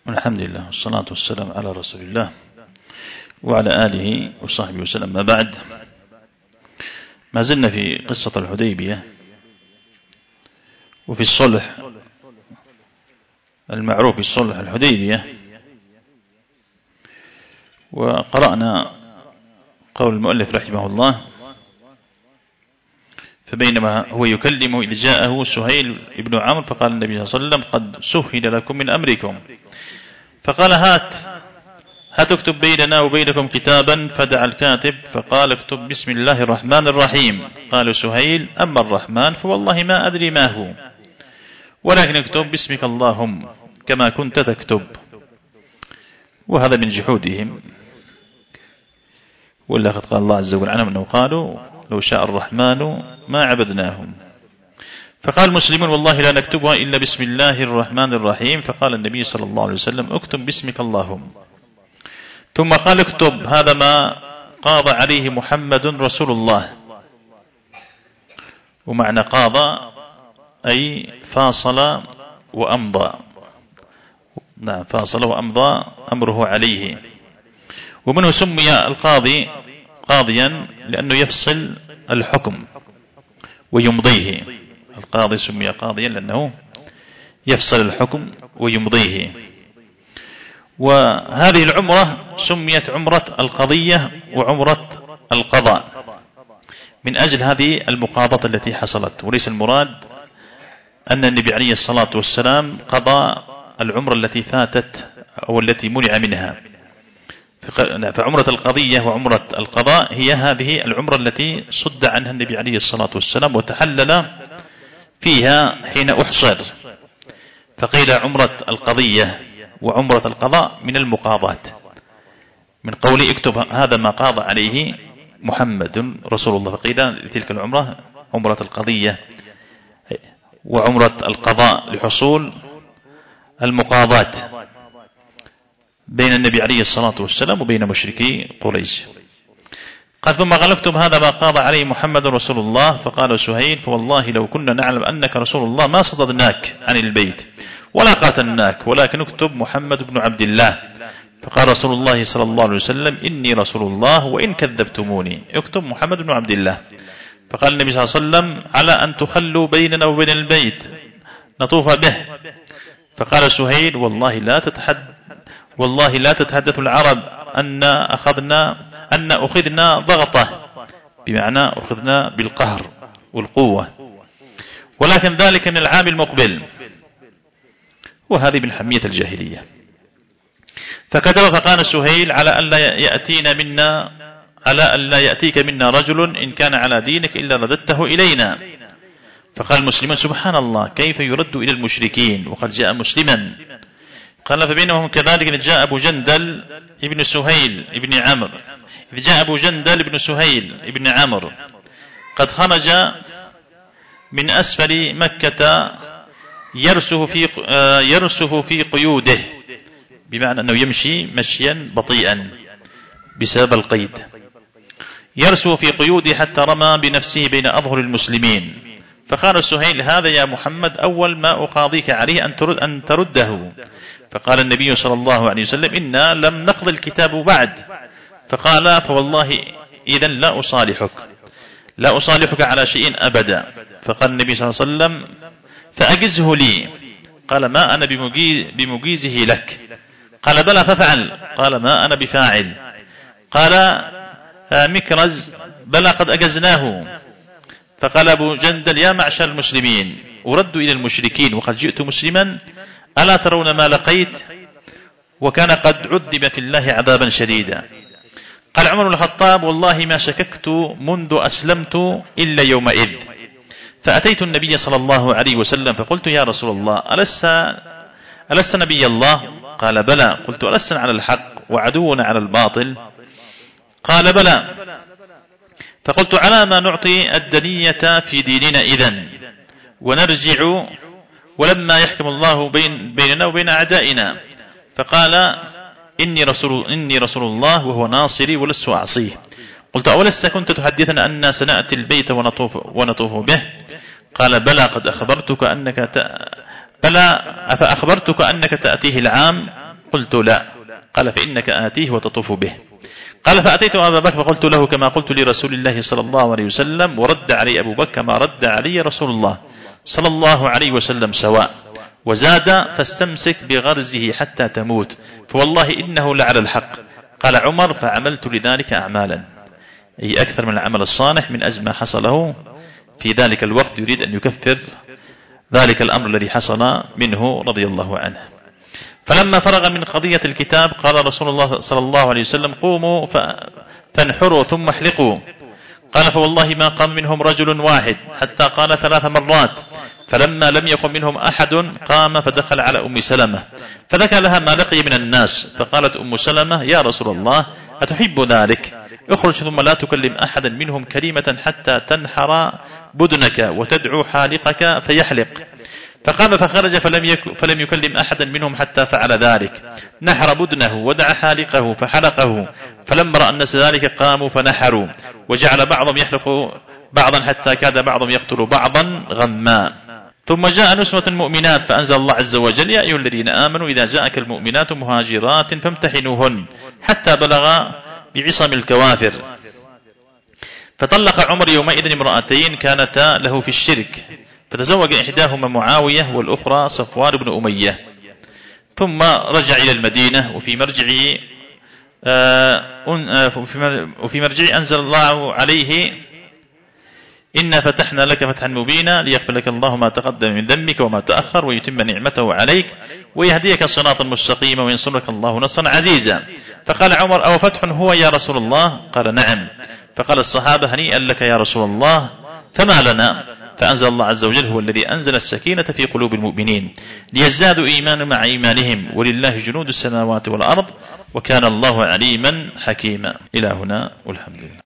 والحمد لله والصلاة والسلام على رسول الله وعلى آله وصحبه وسلم. ما بعد، ما زلنا في قصة الحديبية وفي الصلح المعروف بالصلح الحديبية، وقرأنا قول المؤلف رحمه الله: فبينما هو يكلمه إذ جاءه سهيل بن عمرو فقال النبي صلى الله عليه وسلم: قد سهل لكم من أمركم. فقال: هات اكتب بيننا وبينكم كتابا. فدعا الكاتب فقال: اكتب بسم الله الرحمن الرحيم. قال سهيل: أما الرحمن فوالله ما أدري ما هو، ولكن اكتب باسمك اللهم كما كنت تكتب. وهذا من جحودهم، ولا قد قال الله عز وجل عنهم أنه قالوا: لو شاء الرحمن ما عبدناهم. فقال المسلمون: والله لا نكتبها إلا بسم الله الرحمن الرحيم. فقال النبي صلى الله عليه وسلم: اكتب باسمك اللهم. ثم قال: اكتب هذا ما قاض عليه محمد رسول الله. ومعنى قاض أي فاصل وأمضى، نعم، فاصل وأمضى أمره عليه. ومنه سمي القاضي قاضيا لأنه يفصل الحكم ويمضيه. القاضي سمي قاضيا لأنه يفصل الحكم ويمضيه. وهذه العمرة سميت عمرة القضية وعمرة القضاء من أجل هذه المقاضاة التي حصلت، وليس المراد أن النبي عليه الصلاة والسلام قضى العمرة التي فاتت أو التي منع منها. فعمرة القضية وعمرة القضاء هي هذه العمرة التي صد عنها النبي عليه الصلاة والسلام وتحلل فيها حين أحصر. فقيل عمرة القضية وعمرة القضاء من المقاضات، من قول اكتب هذا ما قاض عليه محمد رسول الله. فقيل لتلك العمرة عمرة القضية وعمرة القضاء لحصول المقاضات بين النبي عليه الصلاة والسلام وبين مشركي قريش. قال: ثم قال: اكتب هذا ما قاض عليه محمد رسول الله. فقال سهيل: فوالله لو كنا نعلم أنك رسول الله ما صددناك عن البيت ولا قاتلناك، ولكن اكتب محمد بن عبد الله. فقال رسول الله صلى الله عليه وسلم: إني رسول الله وإن كذبتموني، اكتب محمد بن عبد الله. فقال النبي صلى الله عليه وسلم: على أن تخلوا بيننا وبين البيت نطوف به. فقال سهيل: والله لا تتحدث العرب أن أخذنا ضغطة، بمعنى أخذنا بالقهر والقوة، ولكن ذلك من العام المقبل. وهذه من حمية الجاهلية. فكتب فقال سهيل: على أن لا يأتيك منا رجل إن كان على دينك إلا رددته إلينا. فقال المسلمون: سبحان الله، كيف يرد إلى المشركين وقد جاء مسلما؟ قال: فبينهم كذلك إذ جاء أبو جندل ابن سهيل ابن عمرو قد خرج من أسفل مكة يرسف في قيوده، بمعنى أنه يمشي مشيا بطيئا بسبب القيد، يرسف في قيوده حتى رمى بنفسه بين أظهر المسلمين. فقال سهيل: هذا يا محمد أول ما أقاضيك عليه أن ترده. فقال النبي صلى الله عليه وسلم: إنا لم نقض الكتاب بعد. فقال: فوالله إذن لا أصالحك على شيء أبدا. فقال النبي صلى الله عليه وسلم: فأجزه لي. قال: ما أنا بمجيزه لك. قال: بلى فافعل. قال: ما أنا بفاعل. قال مكرز: بلى قد أجزناه. فقال أبو جندل: يا معشر المسلمين، أرد إلى المشركين وقد جئت مسلما، ألا ترون ما لقيت؟ وكان قد عذب في الله عذابا شديدا. قال عمر بن الخطاب: والله ما شككت منذ أسلمت إلا يومئذ. فأتيت النبي صلى الله عليه وسلم فقلت: يا رسول الله، ألست نبي الله؟ قال: بلى. قلت: ألست على الحق وعدونا على الباطل؟ قال: بلى. فقلت: على ما نعطي الدنية في ديننا إذن ونرجع ولما يحكم الله بيننا وبين أعدائنا؟ فقال: إني رسول الله وهو ناصري ولست أعصيه. قلت: أولست كنت تحدثنا أن سنأتي البيت ونطوف به؟ قال: بلى قد أخبرتك أنك أفأخبرتك أنك تأتيه العام قلت لا. قال فإنك آتيه وتطوف به. قال فأتيت أبا بكر فقلت له كما قلت لرسول الله صلى الله عليه وسلم، ورد علي أبو بكر ما رد علي رسول الله صلى الله عليه وسلم سواء، وزاد فاستمسك بغرزه حتى تموت فوالله إنه لعلى الحق. قال عمر فعملت لذلك أعمالا، أي أكثر من العمل الصالح من أجل ما حصله في ذلك الوقت، يريد أن يكفر ذلك الأمر الذي حصل منه رضي الله عنه. فلما فرغ من قضية الكتاب قال رسول الله صلى الله عليه وسلم قوموا فانحروا ثم احلقوا. قال فوالله ما قام منهم رجل واحد حتى قال 3 مرات، فلما لم يقم منهم أحد قام فدخل على أم سلمة فذكر لها ما لقي من الناس، فقالت أم سلمة يا رسول الله أتحب ذلك؟ اخرج ثم لا تكلم أحدا منهم كلمة حتى تنحر بدنك وتدعو حالقك فيحلق. فقام فخرج فلم يكلم أحدا منهم حتى فعل ذلك، نحر بدنه ودعا حالقه فحلقه، فلما رأى الناس ذلك قاموا فنحروا، وجعل بعضهم يحلق بعضا حتى كاد بعضهم يقتل بعضا غما. ثم جاء نسوة المؤمنات فأنزل الله عز وجل يا أيها الذين آمنوا إذا جاءك المؤمنات مهاجرات فامتحنوهن حتى بلغ بعصم الكوافر. فطلق عمر يومئذ امرأتين كانتا له في الشرك، فتزوج إحداهما معاوية والأخرى صفوان بن أمية، ثم رجع إلى المدينة. وفي مرجعه أنزل الله عليه إنا فتحنا لك فتحا مبينا ليغفر لك الله ما تقدم من ذنبك وما تأخر ويتم نعمته عليك ويهديك صراطا مستقيما وينصرك الله نصرا عزيزا. فقال عمر أو فتح هو يا رسول الله؟ قال نعم. فقال الصحابة هنيئا لك يا رسول الله فما لنا؟ فأنزل الله عز وجل هو الذي أنزل السكينة في قلوب المؤمنين ليزدادوا إيمانا مع إيمانهم ولله جنود السماوات والأرض وكان الله عليما حكيما. إلى هنا والحمد لله.